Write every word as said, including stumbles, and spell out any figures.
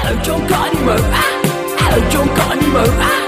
Alo trốn cỏ đi mờ á, alo trốn cỏ đi mờ á.